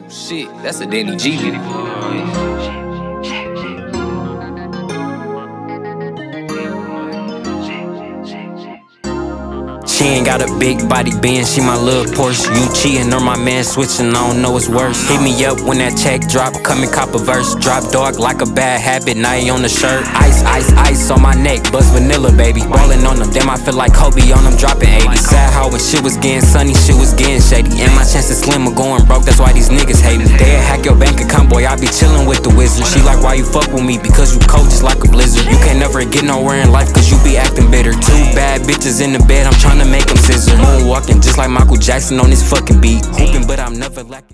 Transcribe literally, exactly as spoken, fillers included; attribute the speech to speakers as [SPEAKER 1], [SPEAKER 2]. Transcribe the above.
[SPEAKER 1] Shit, that's a Danny G video.
[SPEAKER 2] She ain't got a big body bend, she my little Porsche. You cheating or my man switching, I don't know what's worse. Hit me up when that check drop, come and cop a verse. Drop dog like a bad habit, now he on the shirt. Ice, ice, ice on my neck, buzz vanilla, baby. Ballin' on them, damn I feel like Kobe on them, dropping eighty. Sad how when shit was getting sunny, shit was getting shady. And my chances slim of going broke, that's why these niggas hate me. They'll hack your bank account, boy, I be chillin' with the wizard. She like, why you fuck with me? Because you cold just like a blizzard. You can't never get nowhere in life, cause you be acting bitter. Two bad bitches in the bed, I'm tryna make them scissor. Moonwalking just like Michael Jackson on this fucking beat. Hooping, but I'm never lacking.